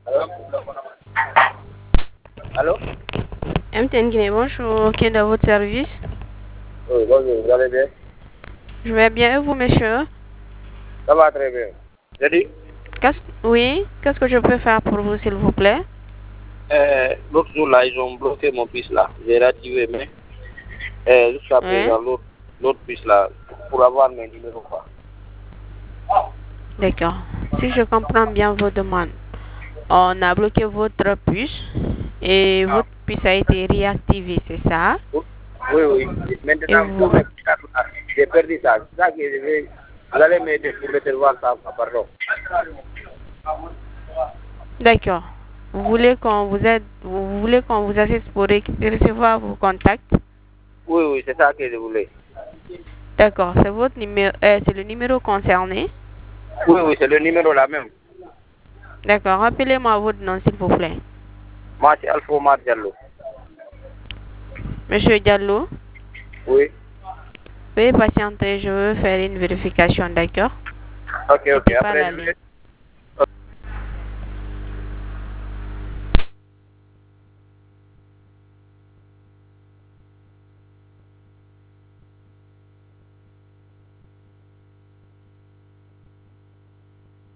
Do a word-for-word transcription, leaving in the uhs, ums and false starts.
Allô? M T N Guinée, bonjour, qui est dans votre service? Oui, bonjour, vous allez bien? Je vais bien, et vous, monsieur? Ça va très bien. J'ai dit? Qu'est-ce... Oui, qu'est-ce que je peux faire pour vous, s'il vous plaît? Euh, l'autre jour là, ils ont bloqué mon puce là. J'ai réactivé, mais euh, jusqu'à Oui. présent, l'autre, l'autre puce là, pour avoir mes numéros quoi. D'accord. Si je comprends bien vos demandes, on a bloqué votre puce et Ah. votre puce a été réactivée, c'est ça? Oui, oui. Et Maintenant, vous... pour mes cartes là, j'ai perdu ça. C'est ça que je vais. Vous allez m'aider pour recevoir ça, pardon. D'accord. Vous voulez qu'on vous aide, vous voulez qu'on vous assiste pour ré- recevoir vos contacts? Oui, oui, c'est ça que je voulais. D'accord, c'est votre numéro, euh, c'est le numéro concerné. Oui, oui, c'est le numéro là même. D'accord, rappelez-moi votre nom, s'il vous plaît. Moi, c'est Alpha Omar Diallo. Monsieur Diallo, Oui. veuillez patienter, je veux faire une vérification, d'accord? Ok, ok. Quittez pas Après, la je ligne. vais,